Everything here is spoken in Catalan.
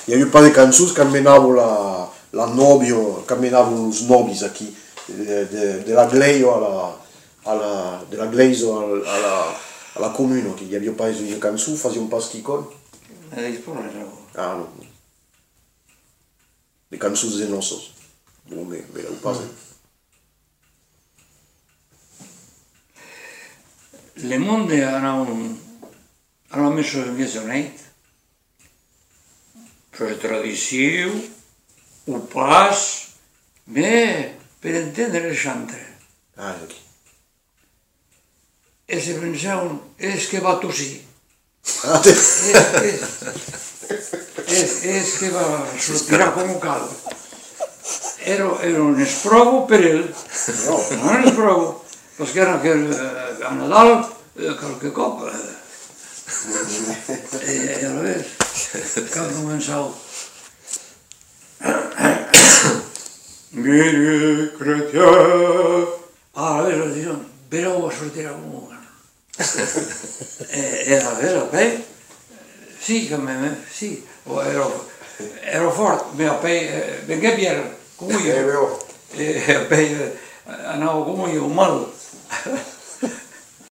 Il y a eu pas de cançons quand menavo la novio, quand menavo os nobis aqui, de la Gleio de la Gleio alla comune, che gli abbiamo pas une canzone, faziamo pas schicon. Ah non. Les cançons de nossos. Bon, mais là, pas. Le monde hanno messo in visionate per tradizione, un pas, ma per intendere le chantre. Ah, ok. E se pensavano, che va così. Che va a sortirà come un caldo. Era un esprovo per lui. Non un esprovo, perché era che a Nadal qualche coppa. E allora, quando pensavo, vieni cretino, allora dicono, però sortirà come un caldo. E allora, beh, sì, sì, ero forte, ma poi, benché Piero, come io, e poi andavo come io, male.